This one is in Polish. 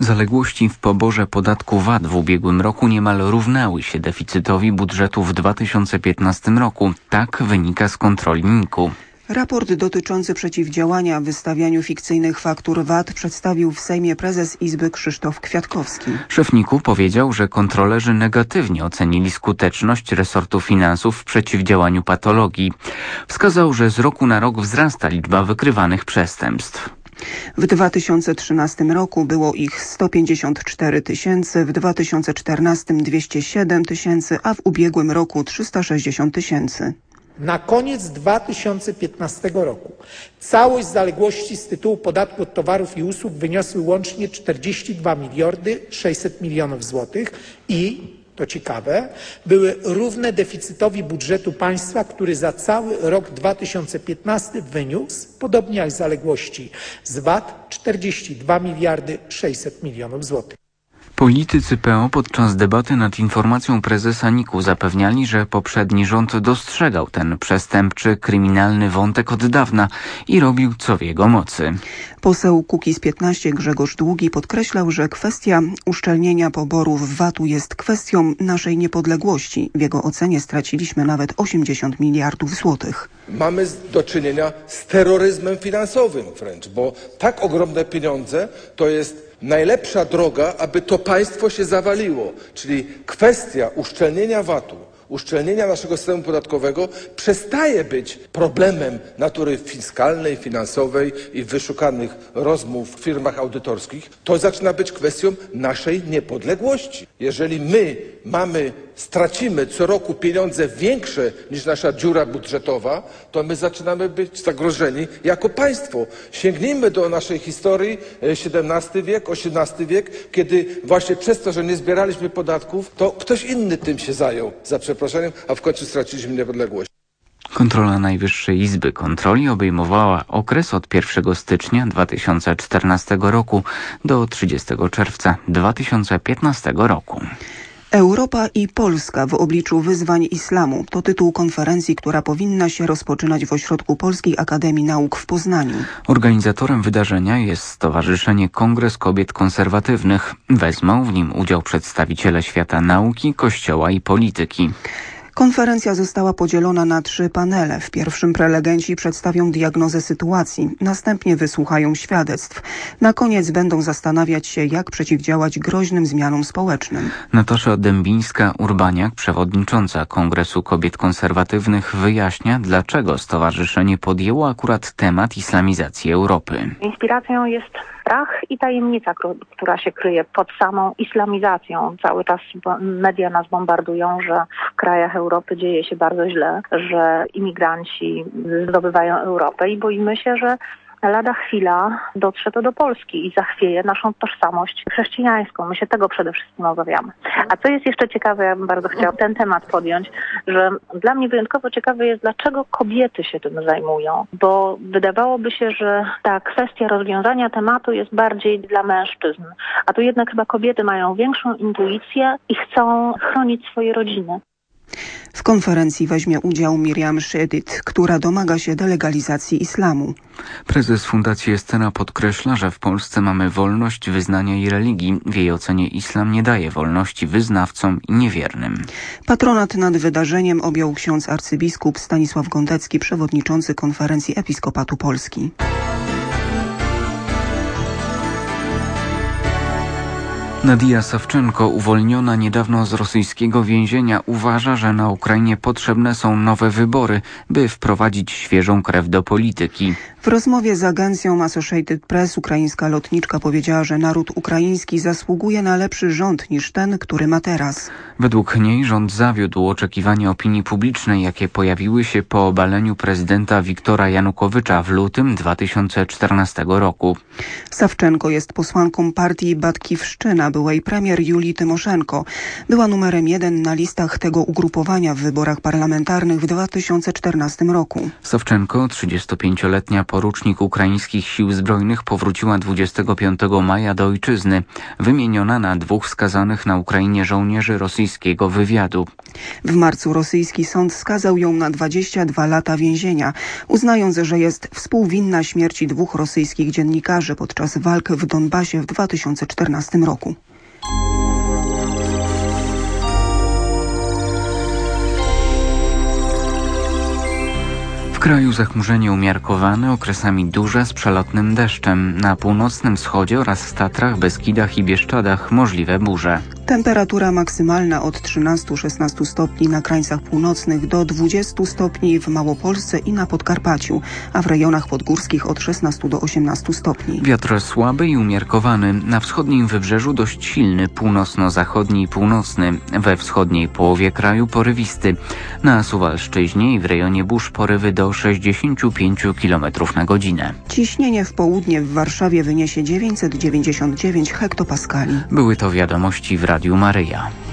Zaległości w poborze podatku VAT w ubiegłym roku niemal równały się deficytowi budżetu w 2015 roku. Tak wynika z kontroli NIK-u. Raport dotyczący przeciwdziałania wystawianiu fikcyjnych faktur VAT przedstawił w Sejmie prezes Izby Krzysztof Kwiatkowski. Szef NIK-u powiedział, że kontrolerzy negatywnie ocenili skuteczność resortu finansów w przeciwdziałaniu patologii. Wskazał, że z roku na rok wzrasta liczba wykrywanych przestępstw. W 2013 roku było ich 154 tysiące, w 2014 207 tysięcy, a w ubiegłym roku 360 tysięcy. Na koniec 2015 roku całość zaległości z tytułu podatku od towarów i usług wyniosły łącznie 42 miliardy 600 milionów złotych i, to ciekawe, były równe deficytowi budżetu państwa, który za cały rok 2015 wyniósł, podobnie jak zaległości z VAT, 42 miliardy 600 milionów złotych. Politycy PO podczas debaty nad informacją prezesa NIK-u zapewniali, że poprzedni rząd dostrzegał ten przestępczy, kryminalny wątek od dawna i robił co w jego mocy. Poseł Kukiz15 Grzegorz Długi podkreślał, że kwestia uszczelnienia poborów VAT-u jest kwestią naszej niepodległości. W jego ocenie straciliśmy nawet 80 miliardów złotych. Mamy do czynienia z terroryzmem finansowym wręcz, bo tak ogromne pieniądze to jest najlepsza droga, aby to państwo się zawaliło. Czyli kwestia uszczelnienia VAT-u, uszczelnienia naszego systemu podatkowego przestaje być problemem natury fiskalnej, finansowej i wyszukanych rozmów w firmach audytorskich. To zaczyna być kwestią naszej niepodległości. Jeżeli my stracimy co roku pieniądze większe niż nasza dziura budżetowa, to my zaczynamy być zagrożeni jako państwo. Sięgnijmy do naszej historii, XVII wiek, XVIII wiek, kiedy właśnie przez to, że nie zbieraliśmy podatków, to ktoś inny tym się zajął, za przeproszeniem, a w końcu straciliśmy niepodległość. Kontrola Najwyższej Izby Kontroli obejmowała okres od 1 stycznia 2014 roku do 30 czerwca 2015 roku. Europa i Polska w obliczu wyzwań islamu to tytuł konferencji, która powinna się rozpoczynać w ośrodku Polskiej Akademii Nauk w Poznaniu. Organizatorem wydarzenia jest Stowarzyszenie Kongres Kobiet Konserwatywnych. Wezmą w nim udział przedstawiciele świata nauki, kościoła i polityki. Konferencja została podzielona na 3 panele. W pierwszym prelegenci przedstawią diagnozę sytuacji, następnie wysłuchają świadectw. Na koniec będą zastanawiać się, jak przeciwdziałać groźnym zmianom społecznym. Natasza Dębińska-Urbaniak, przewodnicząca Kongresu Kobiet Konserwatywnych, wyjaśnia, dlaczego stowarzyszenie podjęło akurat temat islamizacji Europy. Inspiracją jest strach i tajemnica, która się kryje pod samą islamizacją. Cały czas media nas bombardują, że w krajach Europy dzieje się bardzo źle, że imigranci zdobywają Europę i boimy się, że lada chwila dotrze to do Polski i zachwieje naszą tożsamość chrześcijańską. My się tego przede wszystkim obawiamy. A co jest jeszcze ciekawe, ja bym bardzo chciała ten temat podjąć, że dla mnie wyjątkowo ciekawe jest, dlaczego kobiety się tym zajmują. Bo wydawałoby się, że ta kwestia rozwiązania tematu jest bardziej dla mężczyzn. A tu jednak chyba kobiety mają większą intuicję i chcą chronić swoje rodziny. W konferencji weźmie udział Miriam Shedid, która domaga się delegalizacji islamu. Prezes Fundacji Escena podkreśla, że w Polsce mamy wolność wyznania i religii. W jej ocenie islam nie daje wolności wyznawcom i niewiernym. Patronat nad wydarzeniem objął ksiądz arcybiskup Stanisław Gondecki, przewodniczący Konferencji Episkopatu Polski. Nadia Sawczenko, uwolniona niedawno z rosyjskiego więzienia, uważa, że na Ukrainie potrzebne są nowe wybory, by wprowadzić świeżą krew do polityki. W rozmowie z agencją Associated Press ukraińska lotniczka powiedziała, że naród ukraiński zasługuje na lepszy rząd niż ten, który ma teraz. Według niej rząd zawiódł oczekiwania opinii publicznej, jakie pojawiły się po obaleniu prezydenta Wiktora Janukowycza w lutym 2014 roku. Sawczenko jest posłanką partii Batkiwszczyna, byłej premier Julii Tymoszenko. Była numerem 1 na listach tego ugrupowania w wyborach parlamentarnych w 2014 roku. Sawczenko, 35-letnia porucznik ukraińskich sił zbrojnych, powróciła 25 maja do ojczyzny, wymieniona na 2 skazanych na Ukrainie żołnierzy rosyjskiego wywiadu. W marcu rosyjski sąd skazał ją na 22 lata więzienia, uznając, że jest współwinna śmierci 2 rosyjskich dziennikarzy podczas walk w Donbasie w 2014 roku. W kraju zachmurzenie umiarkowane, okresami duże z przelotnym deszczem. Na północnym wschodzie oraz w Tatrach, Beskidach i Bieszczadach możliwe burze. Temperatura maksymalna od 13-16 stopni na krańcach północnych do 20 stopni w Małopolsce i na Podkarpaciu, a w rejonach podgórskich od 16 do 18 stopni. Wiatr słaby i umiarkowany. Na wschodnim wybrzeżu dość silny, północno-zachodni i północny. We wschodniej połowie kraju porywisty. Na Suwalszczyźnie i w rejonie burz porywy do 65 km na godzinę. Ciśnienie w południe w Warszawie wyniesie 999 hektopaskali. Były to wiadomości w Radiu Maryja.